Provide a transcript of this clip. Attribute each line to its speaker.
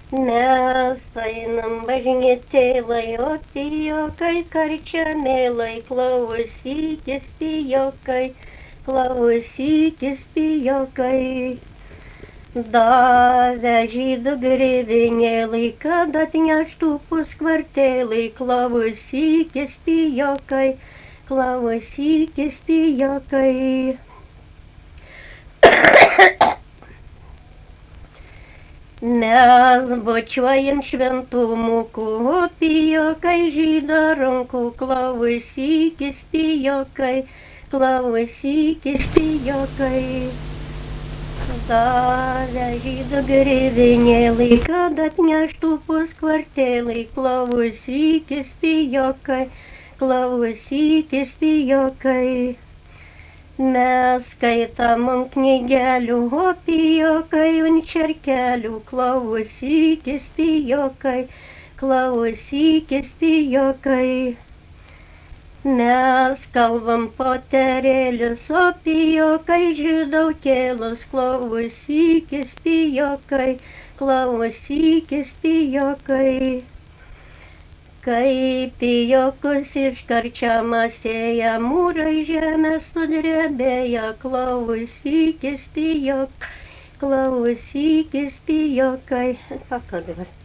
Speaker 1: Mes einam bažnytėlai, o pijokai karčiamėlai, klausykis pijokai, klausykis pijokai. Davė žydų grivinėlai, kad atneštų puskvartėlai, klausykis pijokai, klausykis pijokai. Mes bučiuojam šventumukų, o pijokai žydo rankų, klausykis pijokai, klausykis pijokai. Davė žydų grivinėlai, kad atneštų puskvartėlai, klausykis pijokai, klausykis pijokai. Mes skaitam ant knygelių, o pijokai ant čerkelių, klausykis pijokai, klausykis pijokai. Mes kalbam poterėlius, o pijokai žydaukėlus, klausykis pijokai, klausykis pijokai. Kai pijokus iškarčiama sėja, mūrai žemė sudrebėja, klausykis pijokai, klausykis pijokai. Ką dabar?